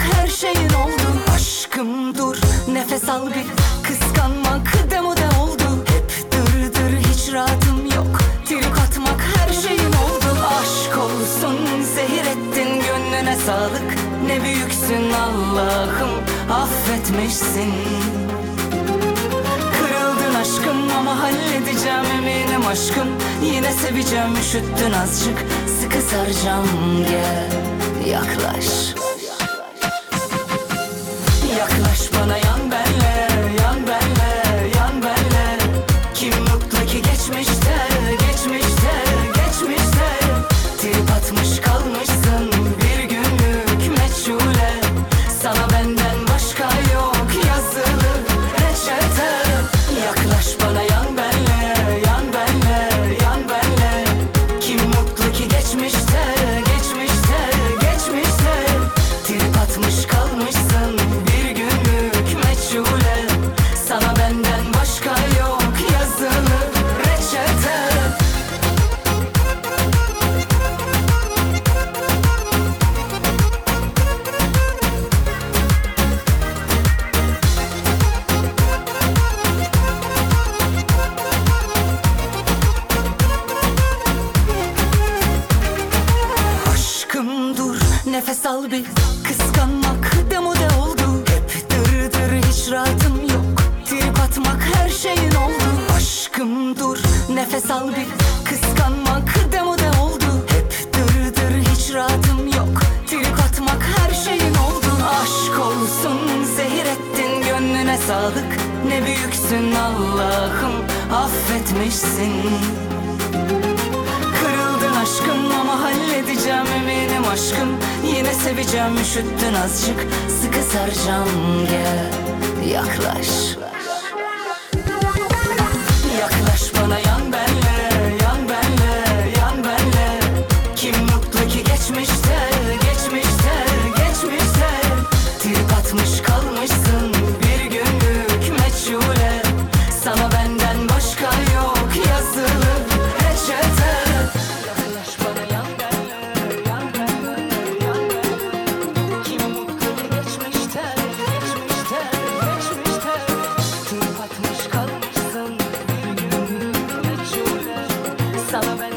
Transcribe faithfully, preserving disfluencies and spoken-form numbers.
her şeyin oldu. Aşkım dur, nefes al bir, kıskanmak demode oldu. Hep dır dır, hiç rahatım yok, trip atmak her şeyin oldu. Aşk olsun, zehir ettin, gönlüne sağlık. Ne büyüksün Allah'ım, affetmişsin. Kırıldın aşkım ama halledeceğim eminim aşkım. Yine seveceğim, üşüttün azıcık, sıkı saracağım, gel yaklaş. Yaklaş bana, yan benle, yan benle, yan benle. Kim mutlu ki geçmişte, geçmişte, geçmişte. Trip atmış kalmışsın bir günlük meçhule. Sana benden başka yok yazılı reçete. Yaklaş bana, yan benle, yan benle, yan benle. Kim mutlu ki geçmişte, geçmişte, geçmişte. Trip atmış kalmışsın bir günlük meçhule. Sana benden başka yok yazılı reçete. Aşkım dur, nefes al bir, kıskanmak demode oldu. Hep dır dır, hiç rahatım yok, trip atmak her şeyin oldu. Aşkım dur, nefes al bir, kıskanmak demode oldu. Hep dır dır, hiç rahatım yok, trip atmak her şeyin oldu. Aşk olsun, zehir ettin, gönlüne sağlık. Ne büyüksün Allah'ım, affetmişsin. Kırıldın aşkım ama halledeceğim eminim aşkım. Yine seveceğim, üşüttün azıcık, sıkı saracağım, gel yaklaş. Yaklaş bana, yan benle, yan benle, yan benle. Kim mutlu ki geçmişte, geçmişte, geçmişte. Trip atmış kalmışsın bir günlük meçhule. Sana benden başka yok yazılı reçete. Yaklaş bana, yan benle, yan benle, yan benle. Kim mutlu ki geçmişte, geçmişte, geçmişte. Trip atmış kalmışsın bir günlük meçhule. Sana ben